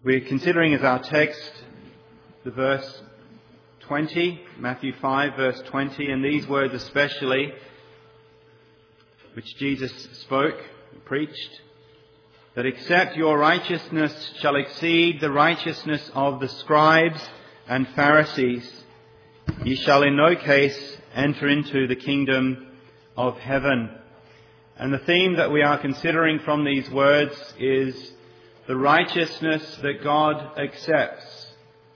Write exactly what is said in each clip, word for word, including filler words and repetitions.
We're considering as our text the verse twenty, Matthew five verse twenty, and these words especially, which Jesus spoke, preached, that except your righteousness shall exceed the righteousness of the scribes and Pharisees, ye shall in no case enter into the kingdom of heaven. And the theme that we are considering from these words is the righteousness that God accepts.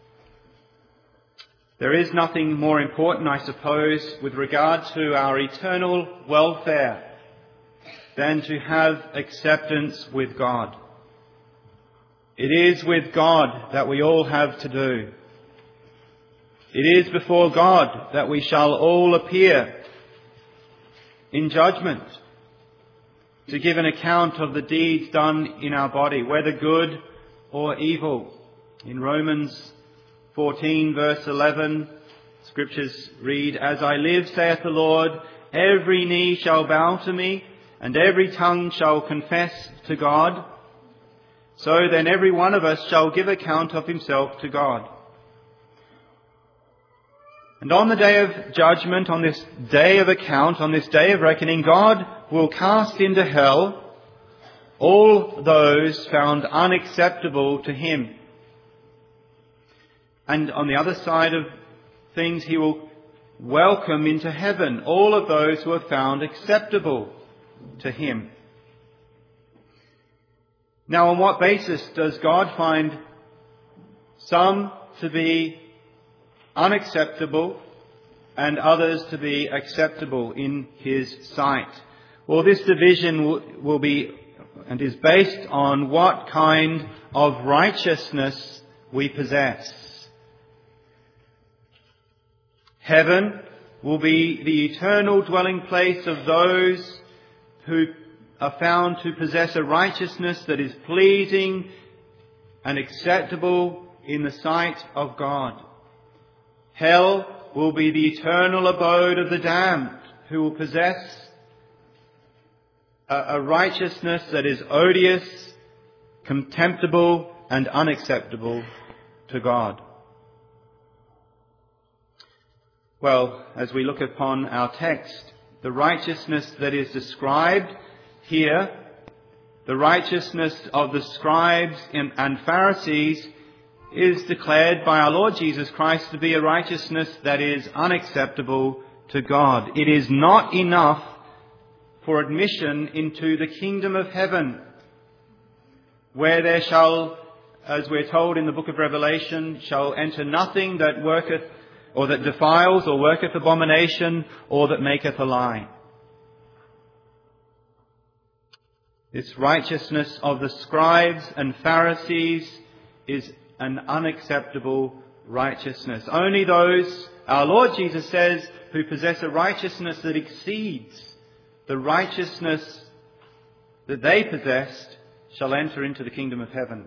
There is nothing more important, I suppose, with regard to our eternal welfare than to have acceptance with God. It is with God that we all have to do. It is before God that we shall all appear in judgment to give an account of the deeds done in our body, whether good or evil. In Romans fourteen verse eleven, Scriptures read, "As I live, saith the Lord, every knee shall bow to me, and every tongue shall confess to God. So then every one of us shall give account of himself to God." And on the day of judgment, on this day of account, on this day of reckoning, God will cast into hell all those found unacceptable to him. And on the other side of things, he will welcome into heaven all of those who are found acceptable to him. Now, on what basis does God find some to be unacceptable and others to be acceptable in his sight? Well, this division will, will be and is based on what kind of righteousness we possess. Heaven will be the eternal dwelling place of those who are found to possess a righteousness that is pleasing and acceptable in the sight of God. Hell will be the eternal abode of the damned, who will possess a, a righteousness that is odious, contemptible, and unacceptable to God. Well, as we look upon our text, the righteousness that is described here, the righteousness of the scribes and Pharisees, is declared by our Lord Jesus Christ to be a righteousness that is unacceptable to God. It is not enough for admission into the kingdom of heaven, where there shall, as we're told in the book of Revelation, shall enter nothing that worketh or that defiles or worketh abomination or that maketh a lie. This righteousness of the scribes and Pharisees is an unacceptable righteousness. Only those, our Lord Jesus says, who possess a righteousness that exceeds the righteousness that they possessed shall enter into the kingdom of heaven.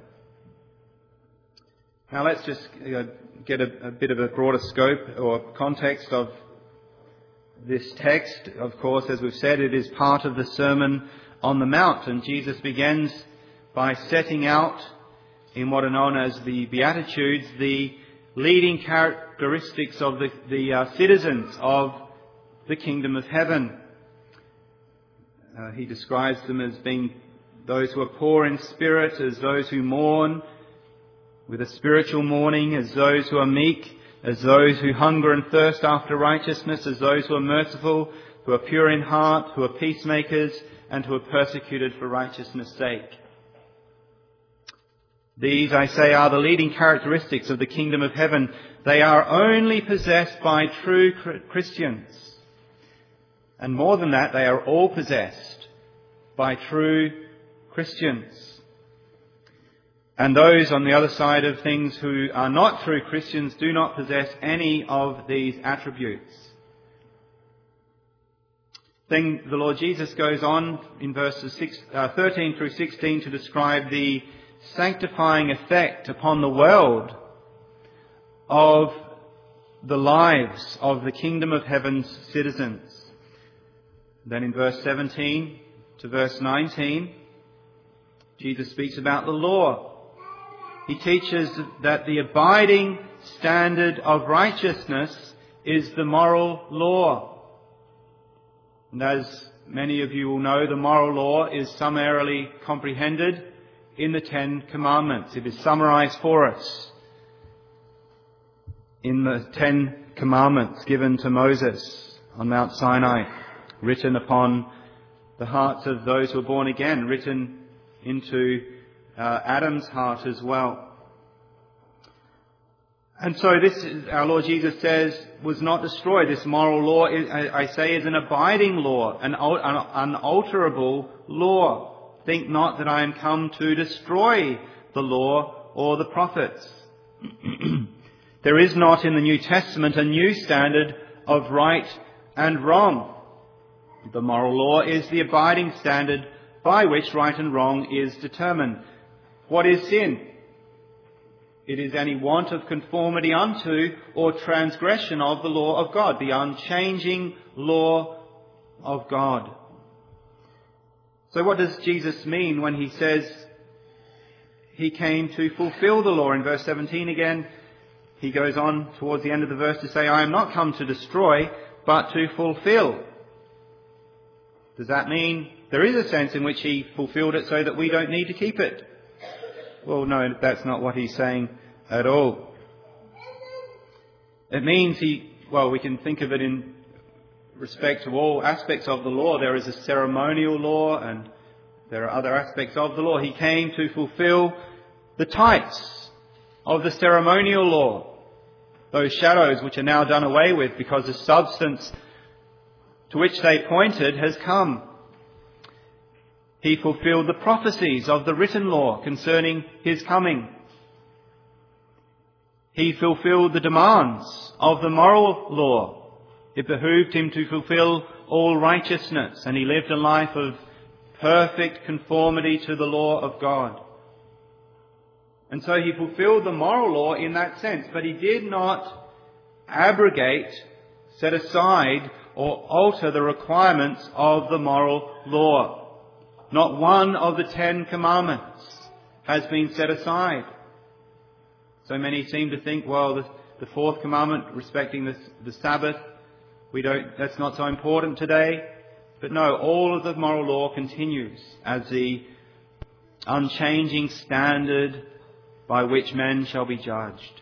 Now let's just uh, get a, a bit of a broader scope or context of this text. Of course, as we've said, it is part of the Sermon on the Mount, and Jesus begins by setting out in what are known as the Beatitudes the leading characteristics of the, the uh, citizens of the kingdom of heaven. Uh, he describes them as being those who are poor in spirit, as those who mourn with a spiritual mourning, as those who are meek, as those who hunger and thirst after righteousness, as those who are merciful, who are pure in heart, who are peacemakers, and who are persecuted for righteousness' sake. These, I say, are the leading characteristics of the kingdom of heaven. They are only possessed by true Christians. And more than that, they are all possessed by true Christians. And those on the other side of things who are not true Christians do not possess any of these attributes. Then the Lord Jesus goes on in verses six, uh, thirteen through sixteen to describe the sanctifying effect upon the world of the lives of the kingdom of heaven's citizens. Then in verse seventeen to verse nineteen, Jesus speaks about the law. he teaches that the abiding standard of righteousness is the moral law. And as many of you will know, the moral law is summarily comprehended in the Ten Commandments. It is summarized for us in the Ten Commandments given to Moses on Mount Sinai, written upon the hearts of those who are born again, written into uh, Adam's heart as well. And so this, our Lord Jesus says, was not destroyed. This moral law, I say, is an abiding law, an unalterable law. Think not that I am come to destroy the law or the prophets. There is not in the New Testament a new standard of right and wrong. The moral law is the abiding standard by which right and wrong is determined. What is sin? It is any want of conformity unto or transgression of the law of God, the unchanging law of God. So what does Jesus mean when he says he came to fulfill the law? In verse seventeen again, he goes on towards the end of the verse to say, I am not come to destroy, but to fulfill. Does that mean there is a sense in which he fulfilled it so that we don't need to keep it? Well, no, that's not what he's saying at all. It means he, well, we can think of it in respect to all aspects of the law. There is a ceremonial law and there are other aspects of the law. He came to fulfill the types of the ceremonial law, those shadows which are now done away with because the substance to which they pointed has come. He fulfilled the prophecies of the written law concerning his coming. He fulfilled the demands of the moral law. It behooved him to fulfill all righteousness, and he lived a life of perfect conformity to the law of God. And so he fulfilled the moral law in that sense, but he did not abrogate, set aside, or alter the requirements of the moral law. Not one of the Ten Commandments has been set aside. So many seem to think, well, the, the fourth commandment respecting the, the Sabbath, we don't, that's not so important today. But no, all of the moral law continues as the unchanging standard by which men shall be judged.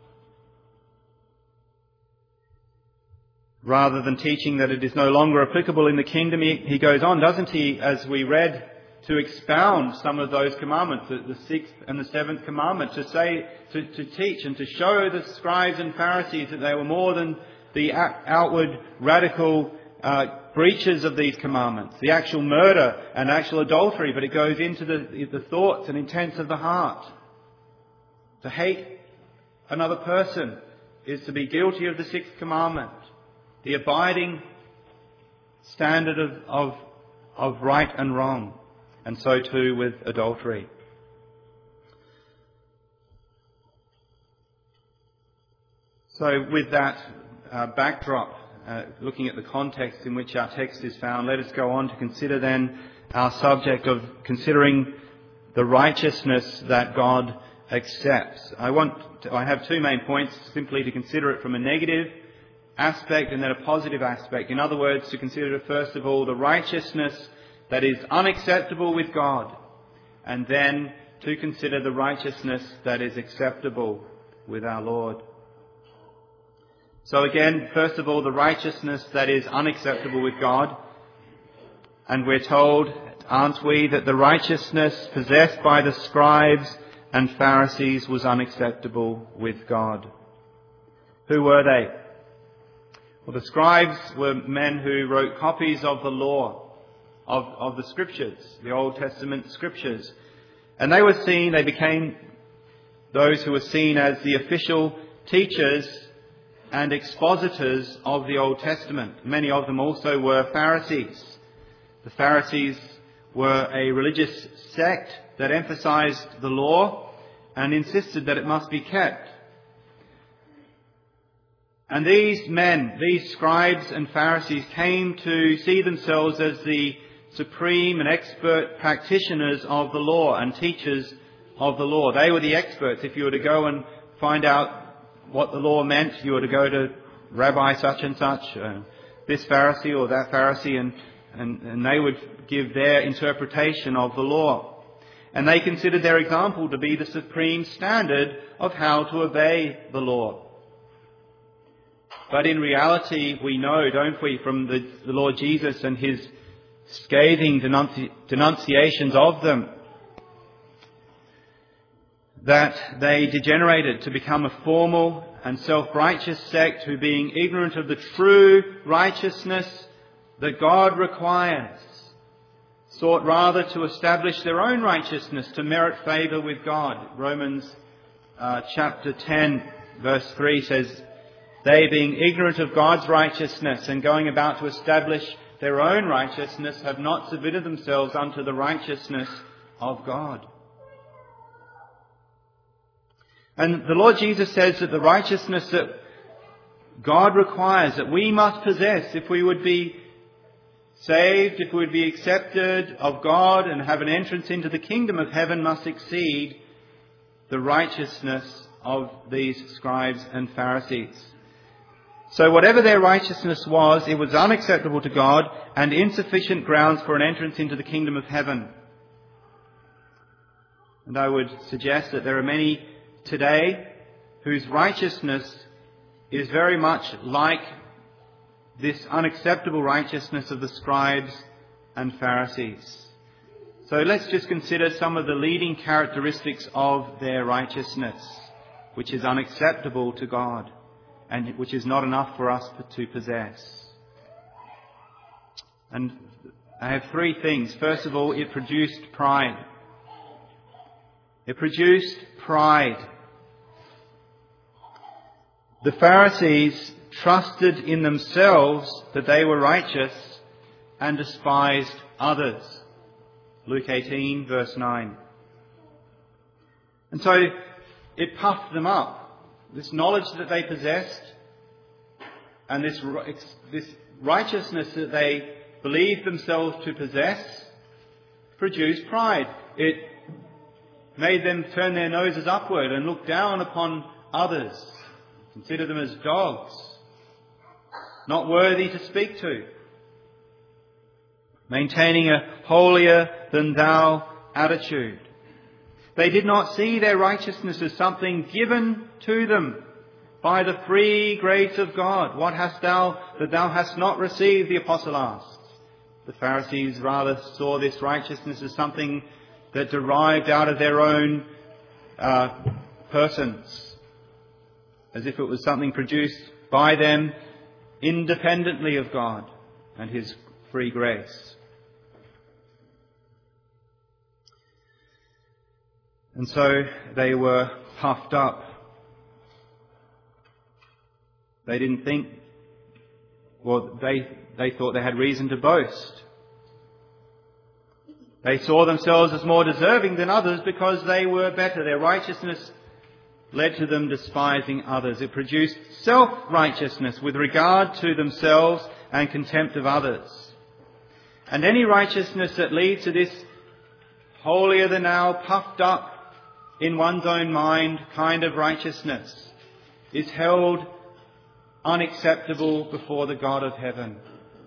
Rather than teaching that it is no longer applicable in the kingdom, he, he goes on, doesn't he, as we read, to expound some of those commandments, the, the sixth and the seventh commandment, to say, to, to teach and to show the scribes and Pharisees that they were more than the outward radical uh, breaches of these commandments, the actual murder and actual adultery, but it goes into the, the thoughts and intents of the heart. To hate another person is to be guilty of the sixth commandment, the abiding standard of, of, of right and wrong, and so too with adultery. So with that uh, backdrop, uh, looking at the context in which our text is found, let us go on to consider then our subject of considering the righteousness that God accepts. I want to, I have two main points, simply to consider it from a negative aspect and then a positive aspect. In other words, to consider first of all the righteousness that is unacceptable with God, and then to consider the righteousness that is acceptable with our Lord. So again, first of all, the righteousness that is unacceptable with God. And we're told, aren't we, that the righteousness possessed by the scribes and Pharisees was unacceptable with God. Who were they? Well, the scribes were men who wrote copies of the law, of, of the scriptures, the Old Testament scriptures. And they were seen, they became those who were seen as the official teachers and expositors of the Old Testament. Many of them also were Pharisees. The Pharisees were a religious sect that emphasized the law and insisted that it must be kept. And these men, these scribes and Pharisees, came to see themselves as the supreme and expert practitioners of the law and teachers of the law. They were the experts. If you were to go and find out what the law meant, you were to go to Rabbi such and such, uh, this Pharisee or that Pharisee, and, and, and they would give their interpretation of the law. And they considered their example to be the supreme standard of how to obey the law. But in reality, we know, don't we, from the, the Lord Jesus and his scathing denunci- denunciations of them, that they degenerated to become a formal and self-righteous sect who, being ignorant of the true righteousness that God requires, sought rather to establish their own righteousness to merit favour with God. Romans uh, chapter ten verse three says, they being ignorant of God's righteousness and going about to establish their own righteousness have not submitted themselves unto the righteousness of God. And the Lord Jesus says that the righteousness that God requires, that we must possess if we would be saved, if we would be accepted of God and have an entrance into the kingdom of heaven, must exceed the righteousness of these scribes and Pharisees. So whatever their righteousness was, it was unacceptable to God and insufficient grounds for an entrance into the kingdom of heaven. And I would suggest that there are many today whose righteousness is very much like this unacceptable righteousness of the scribes and Pharisees. So let's just consider some of the leading characteristics of their righteousness, which is unacceptable to God and which is not enough for us to possess. And I have three things. First of all, it produced pride. It produced pride. The Pharisees trusted in themselves that they were righteous and despised others. Luke eighteen verse nine. And so it puffed them up. This knowledge that they possessed and this, this righteousness that they believed themselves to possess produced pride. It made them turn their noses upward and look down upon others, consider them as dogs, not worthy to speak to, maintaining a holier-than-thou attitude. They did not see their righteousness as something given to them by the free grace of God. What hast thou that thou hast not received, the apostle asks. The Pharisees rather saw this righteousness as something that derived out of their own uh, persons, as if it was something produced by them independently of God and his free grace. And so they were puffed up. They didn't think, well, they, they thought they had reason to boast. They saw themselves as more deserving than others because they were better. Their righteousness led to them despising others. It produced self-righteousness with regard to themselves and contempt of others. And any righteousness that leads to this holier-than-thou, puffed up in one's own mind kind of righteousness is held unacceptable before the God of heaven.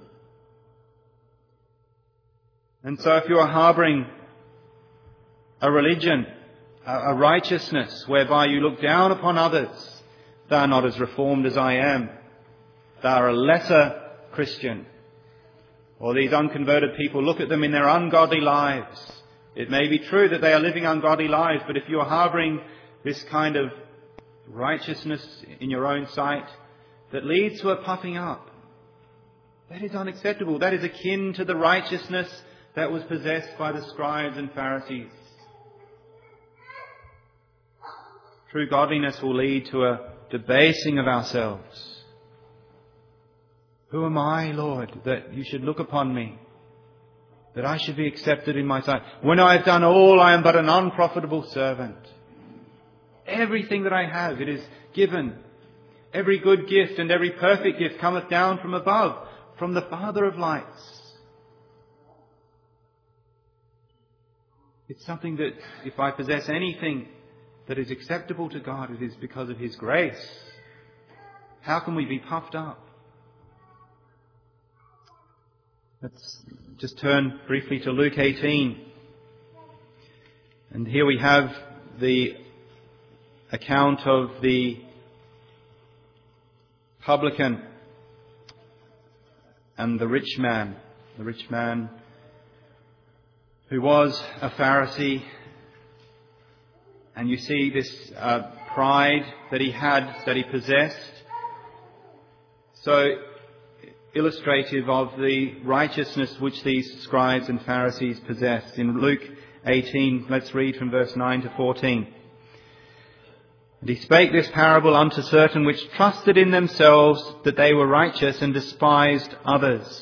And so if you are harbouring a religion, a righteousness whereby you look down upon others, they are not as reformed as I am, they are a lesser Christian, or these unconverted people, look at them in their ungodly lives. It may be true that they are living ungodly lives, but if you are harbouring this kind of righteousness in your own sight that leads to a puffing up, that is unacceptable. That is akin to the righteousness that was possessed by the scribes and Pharisees. True godliness will lead to a debasing of ourselves. Who am I, Lord, that you should look upon me, that I should be accepted in my sight? When I have done all, I am but an unprofitable servant. Everything that I have, it is given. Every good gift and every perfect gift cometh down from above, from the Father of lights. It's something that if I possess anything that is acceptable to God, it is because of His grace. How can we be puffed up? Let's just turn briefly to Luke eighteen. And here we have the account of the publican and the rich man. The rich man who was a Pharisee. And you see this uh, pride that he had, that he possessed. So illustrative of the righteousness which these scribes and Pharisees possessed. In Luke eighteen, let's read from verse nine to fourteen. And he spake this parable unto certain which trusted in themselves that they were righteous and despised others.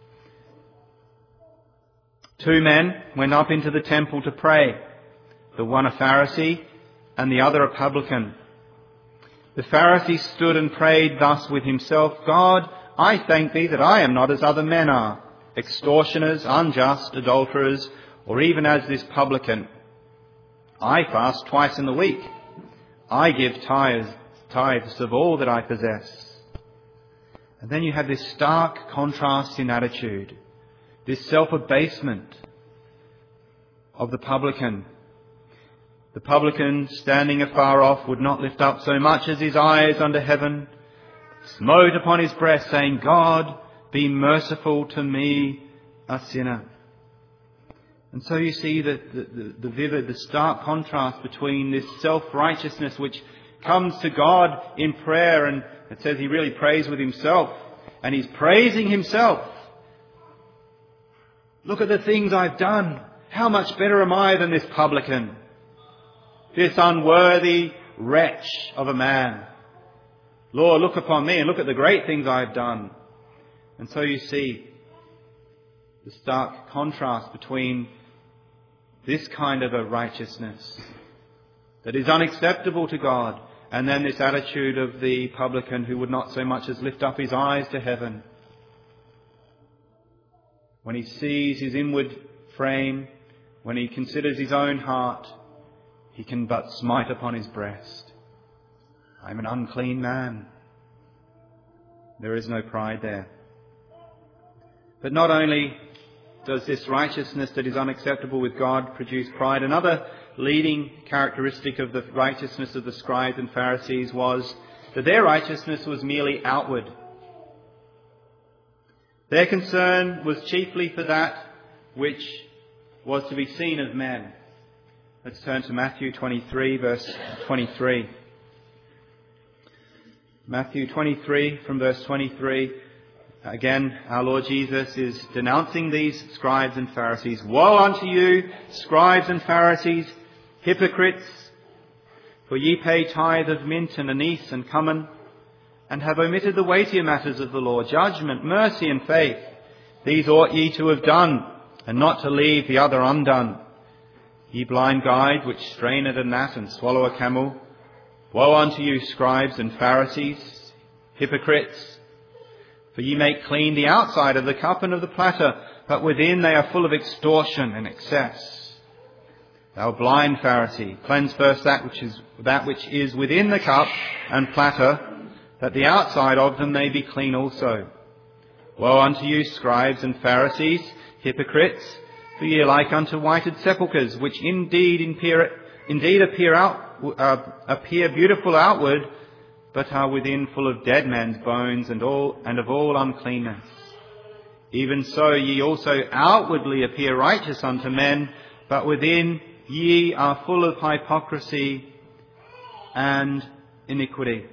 Two men went up into the temple to pray, the one a Pharisee and the other a publican. The Pharisee stood and prayed thus with himself, God, I thank thee that I am not as other men are, extortioners, unjust, adulterers, or even as this publican. I fast twice in the week. I give tithes, tithes of all that I possess. And then you have this stark contrast in attitude, this self-abasement of the publican. The publican, standing afar off, would not lift up so much as his eyes unto heaven, smote upon his breast, saying, God, be merciful to me, a sinner. And so you see the, the, the vivid, the stark contrast between this self-righteousness which comes to God in prayer, and it says he really prays with himself, and he's praising himself. Look at the things I've done. How much better am I than this publican? This unworthy wretch of a man. Lord, look upon me and look at the great things I've done. And so you see the stark contrast between this kind of a righteousness that is unacceptable to God, and then this attitude of the publican who would not so much as lift up his eyes to heaven. When he sees his inward frame, when he considers his own heart, he can but smite upon his breast. I am an unclean man. There is no pride there. But not only does this righteousness that is unacceptable with God produce pride, another leading characteristic of the righteousness of the scribes and Pharisees was that their righteousness was merely outward. Their concern was chiefly for that which was to be seen of men. Let's turn to Matthew twenty-three, verse twenty-three. Matthew twenty-three, from verse twenty-three. Again, our Lord Jesus is denouncing these scribes and Pharisees. Woe unto you, scribes and Pharisees, hypocrites! For ye pay tithe of mint and anise and cummin, and have omitted the weightier matters of the law, judgment, mercy, and faith. These ought ye to have done, and not to leave the other undone. Ye blind guide, which strain at a gnat and swallow a camel. Woe unto you, scribes and Pharisees, hypocrites! For ye make clean the outside of the cup and of the platter, but within they are full of extortion and excess. Thou blind Pharisee, cleanse first that which is that which is within the cup and platter, that the outside of them may be clean also. Woe unto you, scribes and Pharisees, hypocrites! For ye are like unto whited sepulchres, which indeed appear, indeed appear out uh, appear beautiful outward, but are within full of dead men's bones and all and of all uncleanness. Even so ye also outwardly appear righteous unto men, but within ye are full of hypocrisy and iniquity.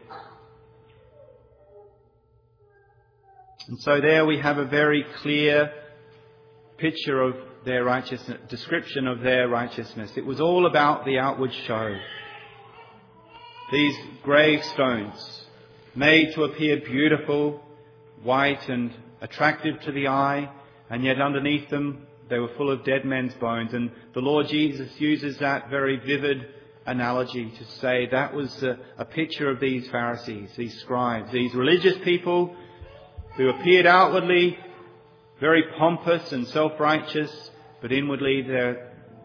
And so there we have a very clear picture of their righteousness, description of their righteousness. It was all about the outward show. These gravestones, made to appear beautiful, white and attractive to the eye, and yet underneath them they were full of dead men's bones. And the Lord Jesus uses that very vivid analogy to say that was a, a picture of these Pharisees, these scribes, these religious people who appeared outwardly very pompous and self-righteous, but inwardly they're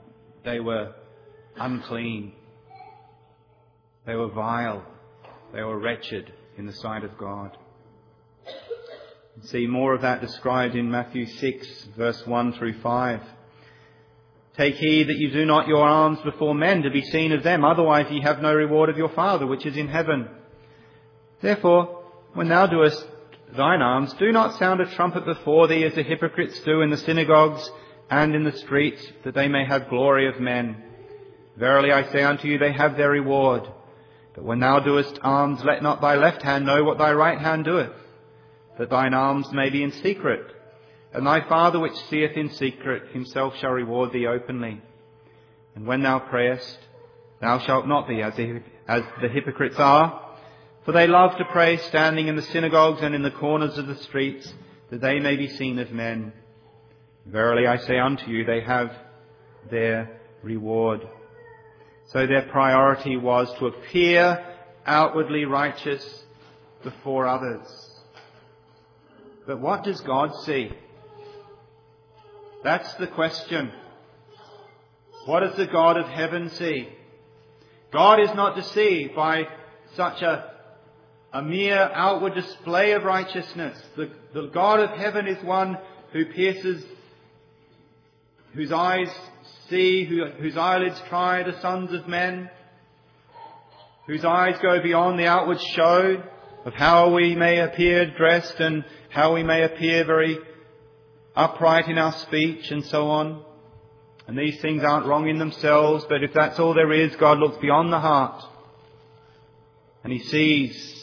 they were unclean. They were vile. They were wretched in the sight of God. You see more of that described in Matthew six, verse one through five. Take heed that you do not your alms before men to be seen of them, otherwise ye have no reward of your Father which is in heaven. Therefore, when thou doest thine alms, do not sound a trumpet before thee as the hypocrites do in the synagogues and in the streets, that they may have glory of men. Verily I say unto you, they have their reward. But when thou doest alms, let not thy left hand know what thy right hand doeth, that thine alms may be in secret. And thy Father which seeth in secret himself shall reward thee openly. And when thou prayest, thou shalt not be as the, as the hypocrites are, for they love to pray standing in the synagogues and in the corners of the streets, that they may be seen of men. Verily I say unto you, they have their reward. So their priority was to appear outwardly righteous before others. But what does God see? That's the question. What does the God of heaven see? God is not deceived by such a, a mere outward display of righteousness. The, the God of heaven is one who pierces, whose eyes see, who, whose eyelids try the sons of men, whose eyes go beyond the outward show of how we may appear dressed and how we may appear very upright in our speech and so on. And these things aren't wrong in themselves, but if that's all there is, God looks beyond the heart and He sees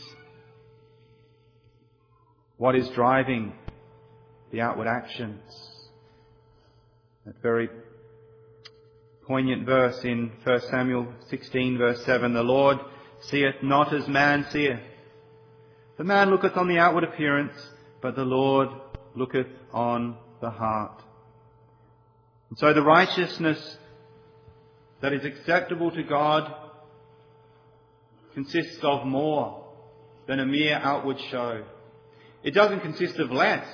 what is driving the outward actions. That very poignant verse in First Samuel sixteen verse seven, the Lord seeth not as man seeth. The man looketh on the outward appearance, but the Lord looketh on the heart. And so the righteousness that is acceptable to God consists of more than a mere outward show. It doesn't consist of less.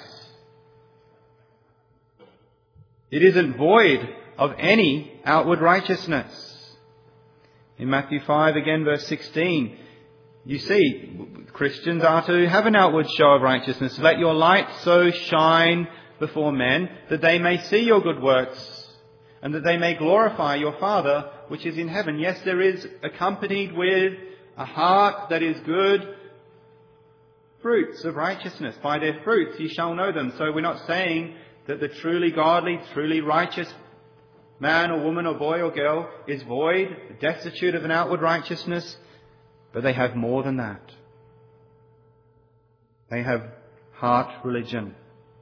It isn't void of any outward righteousness. In Matthew five, again, verse sixteen, you see, Christians are to have an outward show of righteousness. Let your light so shine before men that they may see your good works and that they may glorify your Father which is in heaven. Yes, there is accompanied with a heart that is good fruits of righteousness. By their fruits ye shall know them. So we're not saying that the truly godly, truly righteous man or woman or boy or girl is void, destitute of an outward righteousness, but they have more than that. They have heart religion.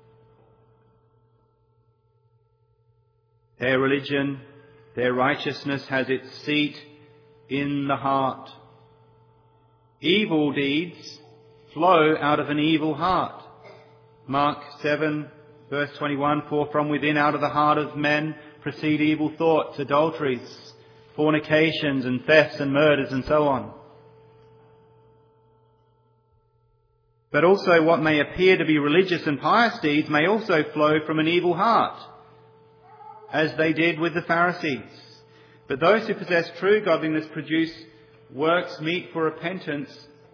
Their religion, their righteousness has its seat in the heart. Evil deeds flow out of an evil heart. Mark seven, verse twenty-one, for from within, out of the heart of men, proceed evil thoughts, adulteries, fornications and thefts and murders and so on. But also what may appear to be religious and pious deeds may also flow from an evil heart, as they did with the Pharisees. But those who possess true godliness produce works meet for repentance,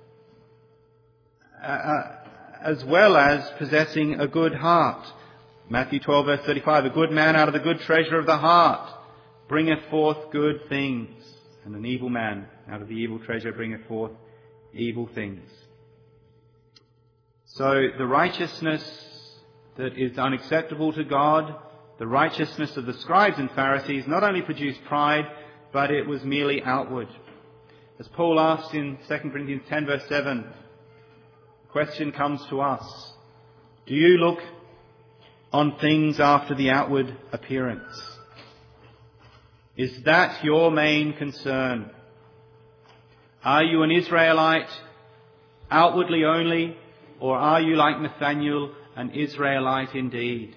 uh, as well as possessing a good heart. Matthew twelve, verse thirty-five, a good man out of the good treasure of the heart bringeth forth good things, and an evil man out of the evil treasure bringeth forth evil things. So the righteousness that is unacceptable to God, the righteousness of the scribes and Pharisees, not only produced pride, but it was merely outward. As Paul asks in Second Corinthians ten, verse seven, the question comes to us: do you look on things after the outward appearance? Is that your main concern? Are you an Israelite outwardly only, or are you like Nathanael, an Israelite indeed?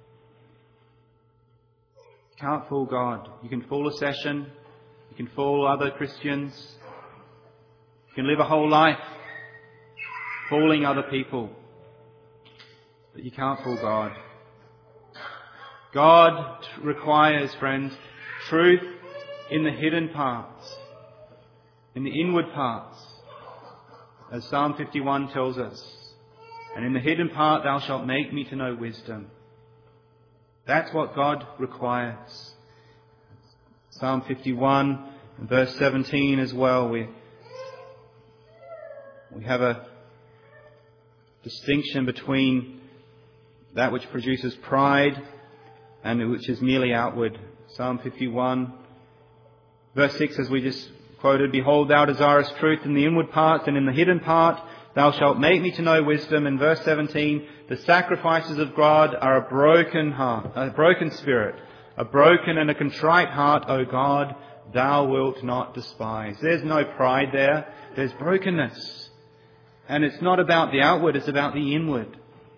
You can't fool God. You can fool a session. You can fool other Christians. You can live a whole life fooling other people. But you can't fool God. God requires, friends, truth in the hidden parts, in the inward parts, as Psalm fifty-one tells us. And in the hidden part thou shalt make me to know wisdom. That's what God requires. Psalm fifty-one, verse seventeen as well. We, we have a distinction between that which produces pride and which is merely outward. Psalm fifty-one, verse six, as we just quoted, Behold, thou desirest truth in the inward parts, and in the hidden part thou shalt make me to know wisdom. And verse seventeen, the sacrifices of God are a broken heart, a broken spirit, a broken and a contrite heart, O God, thou wilt not despise. There's no pride there. There's brokenness. And it's not about the outward, it's about the inward.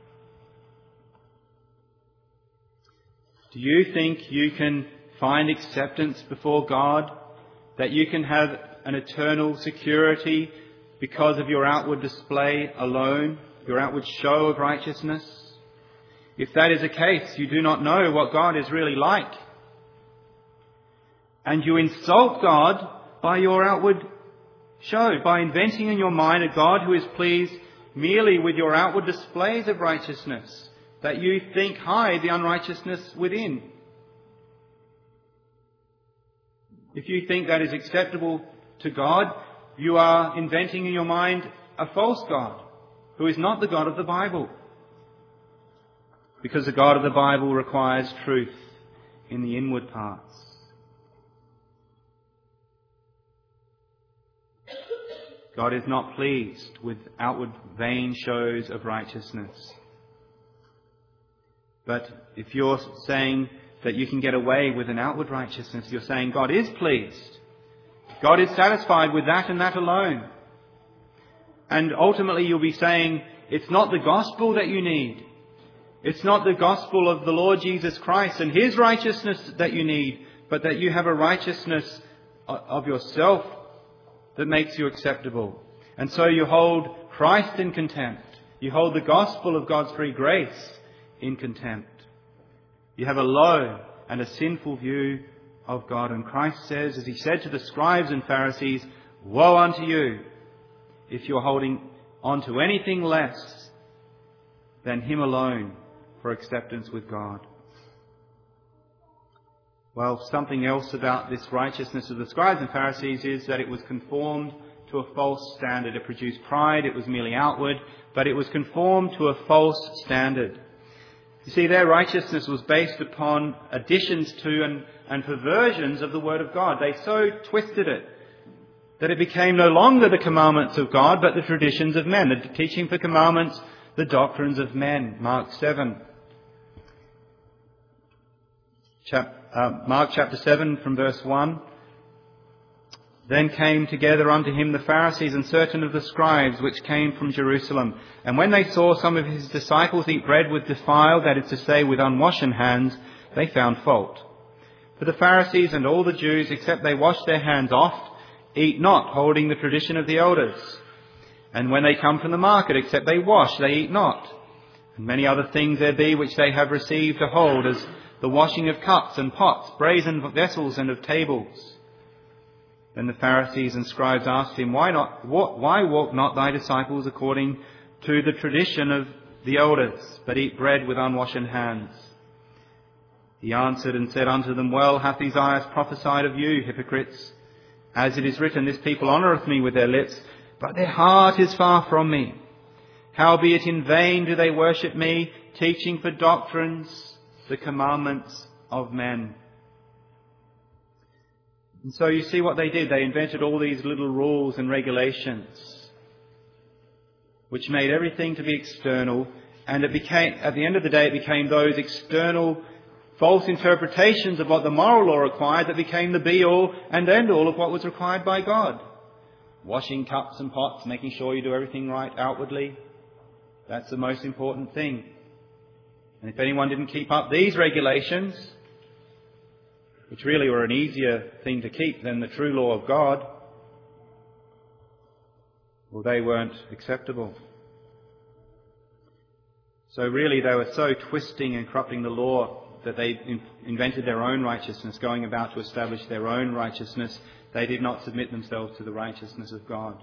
Do you think you can find acceptance before God? That you can have an eternal security because of your outward display alone, your outward show of righteousness? If that is the case, you do not know what God is really like. And you insult God by your outward show, by inventing in your mind a God who is pleased merely with your outward displays of righteousness, that you think hide the unrighteousness within. If you think that is acceptable to God, you are inventing in your mind a false God, who is not the God of the Bible. Because the God of the Bible requires truth in the inward parts. God is not pleased with outward vain shows of righteousness. But if you're saying that you can get away with an outward righteousness, you're saying God is pleased. God is satisfied with that and that alone. And ultimately you'll be saying, it's not the gospel that you need. It's not the gospel of the Lord Jesus Christ and His righteousness that you need, but that you have a righteousness of yourself that makes you acceptable. And so you hold Christ in contempt. You hold the gospel of God's free grace in contempt. You have a low and a sinful view of God. And Christ says, as He said to the scribes and Pharisees, woe unto you if you're holding on to anything less than Him alone for acceptance with God. Well, something else about this righteousness of the scribes and Pharisees is that it was conformed to a false standard. It produced pride, it was merely outward, but it was conformed to a false standard. You see, their righteousness was based upon additions to and, and perversions of the Word of God. They so twisted it that it became no longer the commandments of God, but the traditions of men, the teaching for commandments, the doctrines of men. Mark seven. Chap, uh, Mark chapter seven from verse one. Then came together unto him the Pharisees and certain of the scribes which came from Jerusalem. And when they saw some of his disciples eat bread with defiled, that is to say, with unwashen hands, they found fault. For the Pharisees and all the Jews, except they wash their hands oft, eat not, holding the tradition of the elders. And when they come from the market, except they wash, they eat not. And many other things there be which they have received to hold, as the washing of cups and pots, brazen vessels, and of tables. Then the Pharisees and scribes asked him, Why not? Why walk not thy disciples according to the tradition of the elders, but eat bread with unwashen hands? He answered and said unto them, Well hath Isaiah prophesied of you, hypocrites, as it is written, This people honoureth me with their lips, but their heart is far from me. Howbeit in vain do they worship me, teaching for doctrines the commandments of men. And so you see what they did. They invented all these little rules and regulations which made everything to be external, and it became, at the end of the day, it became those external false interpretations of what the moral law required that became the be-all and end-all of what was required by God. Washing cups and pots, making sure you do everything right outwardly, that's the most important thing. And if anyone didn't keep up these regulations, which really were an easier thing to keep than the true law of God, well, they weren't acceptable. So really they were so twisting and corrupting the law that they in- invented their own righteousness, going about to establish their own righteousness. They did not submit themselves to the righteousness of God.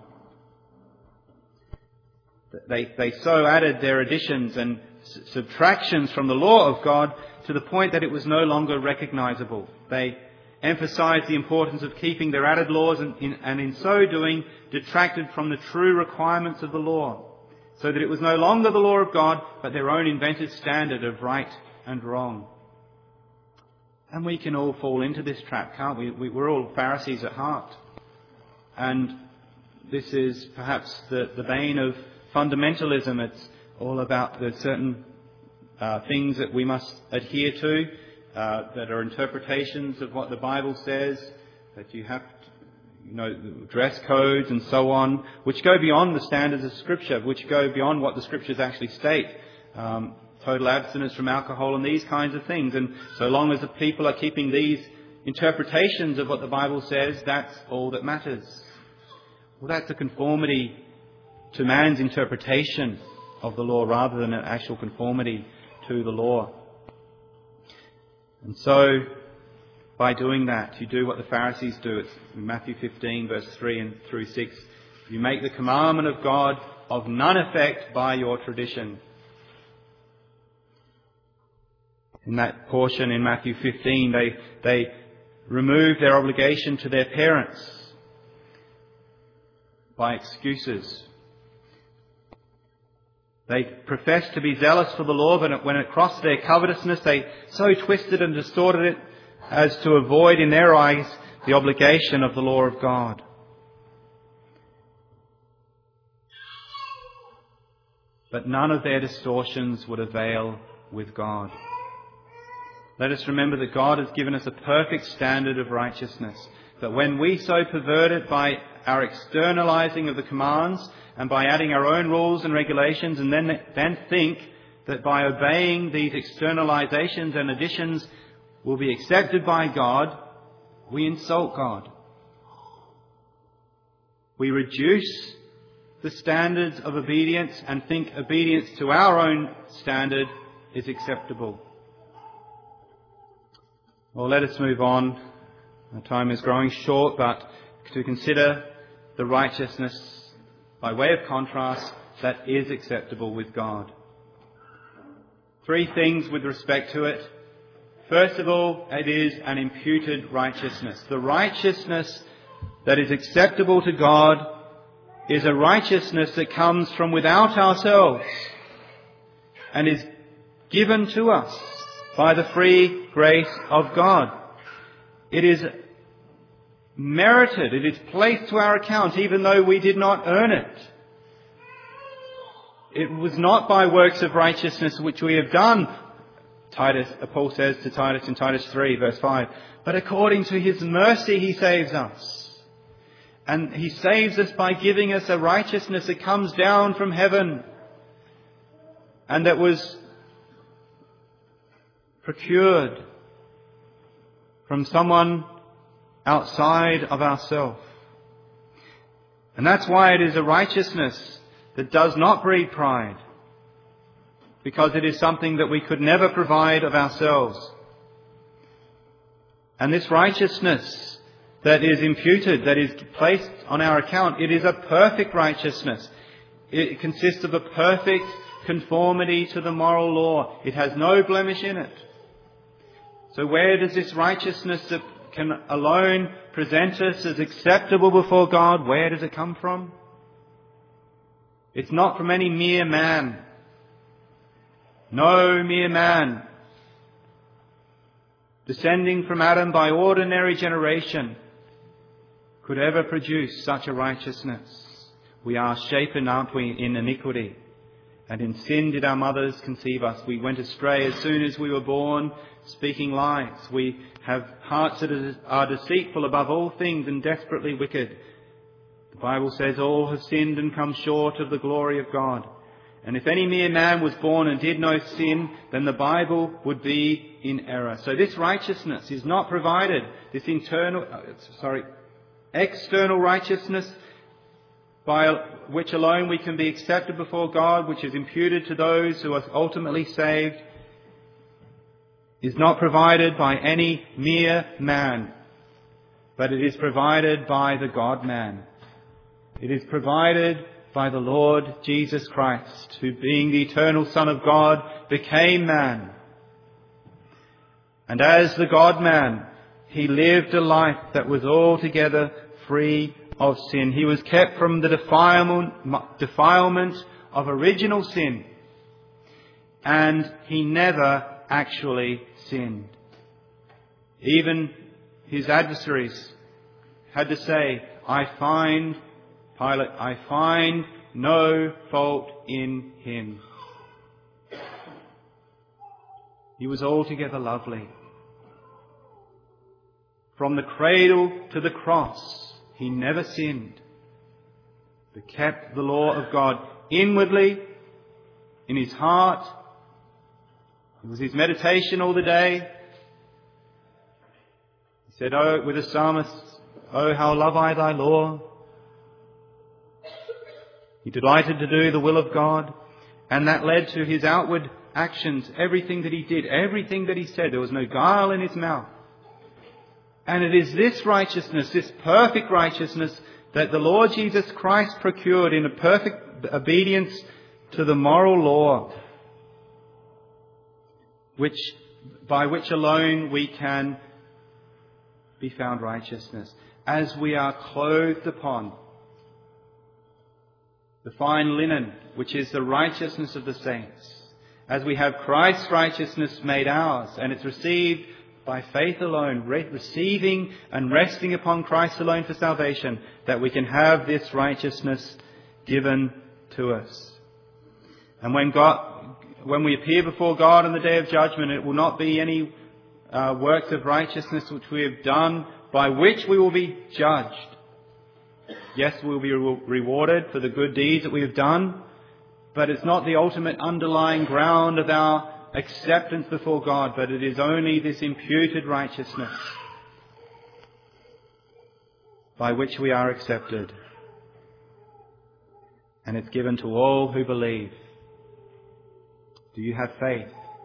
They, they so added their additions and s- subtractions from the law of God to the point that it was no longer recognizable. They emphasized the importance of keeping their added laws and in, and in so doing detracted from the true requirements of the law, so that it was no longer the law of God, but their own invented standard of right and wrong. And we can all fall into this trap, can't we? we we're all Pharisees at heart. And this is perhaps the, the bane of fundamentalism. It's all about the certain uh, things that we must adhere to, uh, that are interpretations of what the Bible says, that you have to, you know, dress codes and so on, which go beyond the standards of Scripture, which go beyond what the Scriptures actually state. Um, total abstinence from alcohol and these kinds of things. And so long as the people are keeping these interpretations of what the Bible says, that's all that matters. Well, that's a conformity to man's interpretation of the law rather than an actual conformity to the law. And so, by doing that, you do what the Pharisees do. It's in Matthew fifteen, verse three and through six. You make the commandment of God of none effect by your tradition. In that portion in Matthew fifteen, they, they remove their obligation to their parents by excuses. They profess to be zealous for the law, but when it crossed their covetousness, they so twisted and distorted it as to avoid in their eyes the obligation of the law of God. But none of their distortions would avail with God. Let us remember that God has given us a perfect standard of righteousness. But when we so pervert it by our externalizing of the commands and by adding our own rules and regulations, and then, then think that by obeying these externalizations and additions will be accepted by God, we insult God. We reduce the standards of obedience and think obedience to our own standard is acceptable. Well, let us move on. Our time is growing short, but to consider the righteousness, by way of contrast, that is acceptable with God. Three things with respect to it. First of all, it is an imputed righteousness. The righteousness that is acceptable to God is a righteousness that comes from without ourselves and is given to us by the free grace of God. It is merited. It is placed to our account even though we did not earn it. It was not by works of righteousness which we have done, Titus, Paul says to Titus in Titus three, verse five, but according to His mercy He saves us. And He saves us by giving us a righteousness that comes down from heaven and that was procured from someone outside of ourselves. And that's why it is a righteousness that does not breed pride, because it is something that we could never provide of ourselves. And this righteousness that is imputed, that is placed on our account, it is a perfect righteousness. It consists of a perfect conformity to the moral law. It has no blemish in it. So where does this righteousness that can alone present us as acceptable before God, where does it come from? It's not from any mere man. No mere man, descending from Adam by ordinary generation, could ever produce such a righteousness. We are shapen, aren't we, in iniquity. And in sin did our mothers conceive us. We went astray as soon as we were born, speaking lies. We have hearts that are deceitful above all things and desperately wicked. The Bible says all have sinned and come short of the glory of God. And if any mere man was born and did no sin, then the Bible would be in error. So this righteousness is not provided. This internal, sorry, external righteousness by which alone we can be accepted before God, which is imputed to those who are ultimately saved. is not provided by any mere man, but it is provided by the God-man. It is provided by the Lord Jesus Christ, who, being the eternal Son of God, became man. And as the God-man, he lived a life that was altogether free of sin. He was kept from the defilement, defilement of original sin, and he never actually sinned. Even his adversaries had to say, I find, Pilate, I find no fault in him. He was altogether lovely. From the cradle to the cross, he never sinned, but kept the law of God inwardly, in his heart. It was his meditation all the day. He said, oh, with the psalmist, oh, how love I thy law. He delighted to do the will of God, and that led to his outward actions, everything that he did, everything that he said. There was no guile in his mouth. And it is this righteousness, this perfect righteousness, that the Lord Jesus Christ procured in a perfect obedience to the moral law, which by which alone we can be found righteousness, as we are clothed upon the fine linen, which is the righteousness of the saints, as we have Christ's righteousness made ours, and it's received by faith alone, re- receiving and resting upon Christ alone for salvation, that we can have this righteousness given to us. And when God, when we appear before God on the day of judgment, it will not be any uh, works of righteousness which we have done by which we will be judged. Yes, we will be re- rewarded for the good deeds that we have done, but it's not the ultimate underlying ground of our acceptance before God, but it is only this imputed righteousness by which we are accepted. And it's given to all who believe. Do you have faith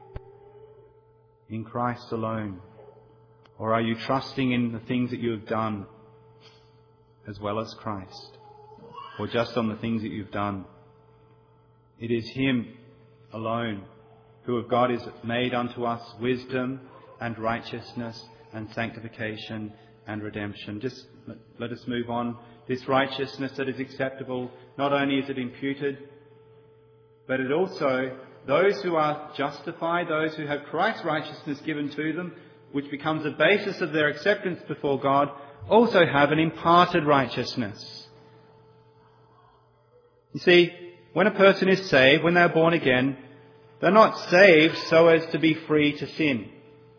in Christ alone? Or are you trusting in the things that you have done as well as Christ? Or just on the things that you've done? It is Him alone who of God is made unto us wisdom and righteousness and sanctification and redemption. Just let us move on. This righteousness that is acceptable, not only is it imputed, but it also, those who are justified, those who have Christ's righteousness given to them, which becomes the basis of their acceptance before God, also have an imparted righteousness. You see, when a person is saved, when they're born again, they're not saved so as to be free to sin.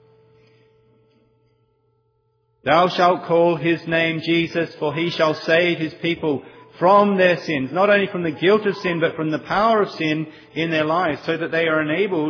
Thou shalt call his name Jesus, for he shall save his people from their sins. Not only from the guilt of sin, but from the power of sin in their lives, so that they are enabled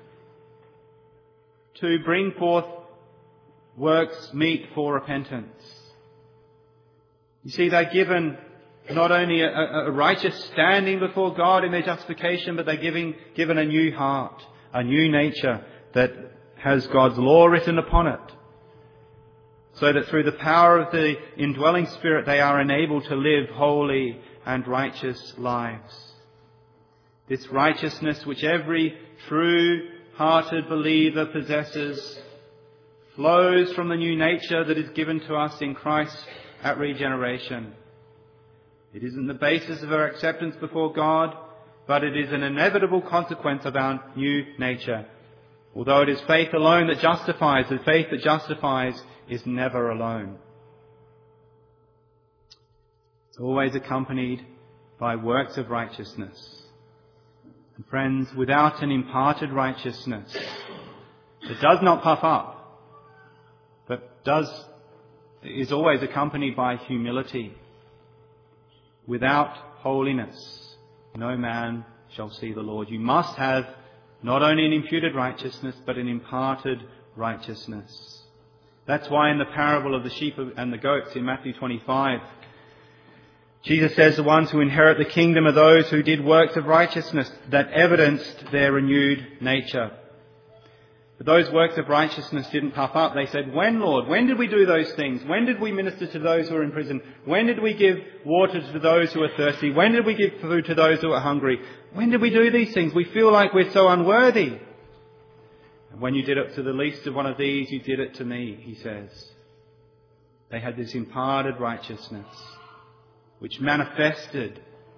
to bring forth works meet for repentance. You see, they're given not only a, a righteous standing before God in their justification, but they're giving, given a new heart, a new nature that has God's law written upon it. So that through the power of the indwelling Spirit, they are enabled to live holy and righteous lives. This righteousness which every true-hearted believer possesses flows from the new nature that is given to us in Christ at regeneration. It isn't the basis of our acceptance before God, but it is an inevitable consequence of our new nature. Although it is faith alone that justifies, the faith that justifies is never alone. It's always accompanied by works of righteousness. And friends, without an imparted righteousness that does not puff up, but does is always accompanied by humility. Without holiness, no man shall see the Lord. You must have not only an imputed righteousness, but an imparted righteousness. That's why in the parable of the sheep and the goats in Matthew twenty-five, Jesus says the ones who inherit the kingdom are those who did works of righteousness that evidenced their renewed nature. But those works of righteousness didn't puff up. They said, when, Lord? When did we do those things? When did we minister to those who are in prison? When did we give water to those who are thirsty? When did we give food to those who are hungry? When did we do these things? We feel like we're so unworthy. And when you did it to the least of one of these, you did it to me, he says. They had this imparted righteousness, which manifested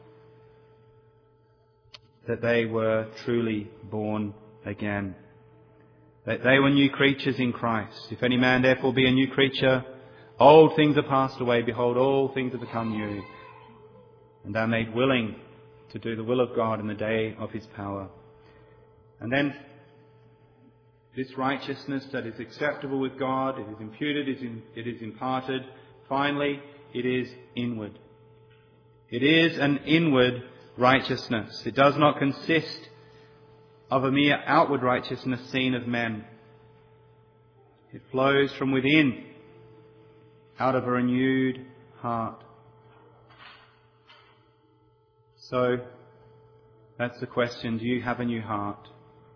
that they were truly born again. That they were new creatures in Christ. If any man therefore be a new creature, old things are passed away. Behold, all things have become new. And are made willing to do the will of God in the day of his power. And then this righteousness that is acceptable with God, it is imputed, it is imparted. Finally, it is inward. It is an inward righteousness. It does not consist of a mere outward righteousness seen of men. It flows from within, out of a renewed heart. So, that's the question. Do you have a new heart?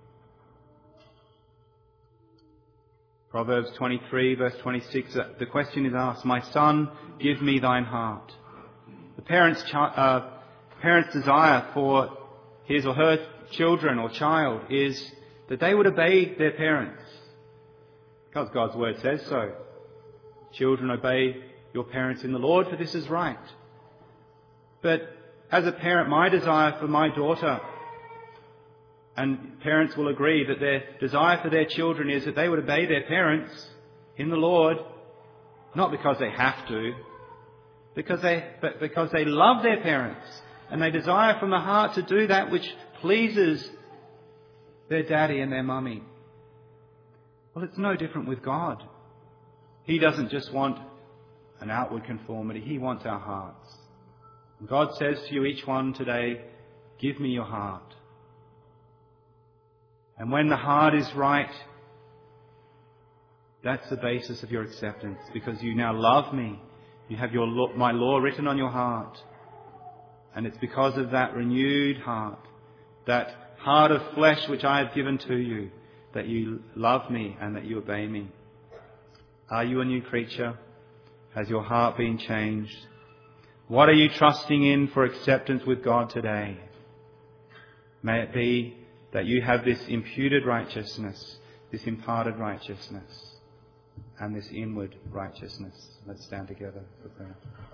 Proverbs twenty-three, verse twenty-six, the question is asked, my son, give me thine heart. The parent's, uh, parent's desire for his or her children or child is that they would obey their parents, because God's word says so. Children, obey your parents in the Lord, for this is right. But as a parent, my desire for my daughter, and parents will agree that their desire for their children is that they would obey their parents in the Lord, not because they have to, because they, but because they love their parents, and they desire from the heart to do that which pleases their daddy and their mummy. Well, it's no different with God. He doesn't just want an outward conformity. He wants our hearts. And God says to you, each one today, give me your heart. And when the heart is right, that's the basis of your acceptance, because you now love me. You have your law, my law written on your heart. And it's because of that renewed heart, that heart of flesh which I have given to you, that you love me and that you obey me. Are you a new creature? Has your heart been changed? What are you trusting in for acceptance with God today? May it be that you have this imputed righteousness, this imparted righteousness, and this inward righteousness. Let's stand together for prayer.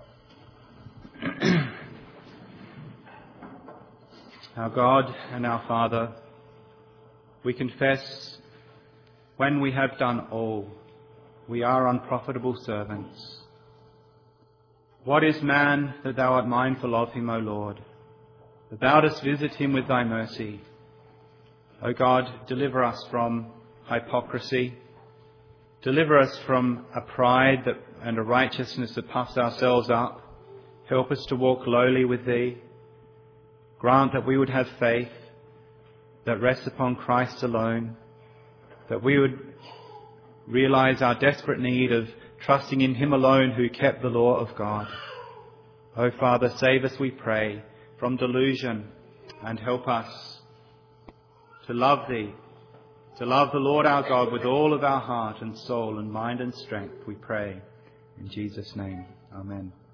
Our God and our Father, we confess when we have done all, we are unprofitable servants. What is man that thou art mindful of him, O Lord? That thou dost visit him with thy mercy. O God, deliver us from hypocrisy. Deliver us from a pride that, and a righteousness that puffs ourselves up. Help us to walk lowly with thee. Grant that we would have faith that rests upon Christ alone, that we would realize our desperate need of trusting in him alone who kept the law of God. O Father, save us, we pray, from delusion, and help us to love thee, to love the Lord our God with all of our heart and soul and mind and strength, we pray. In Jesus' name, amen.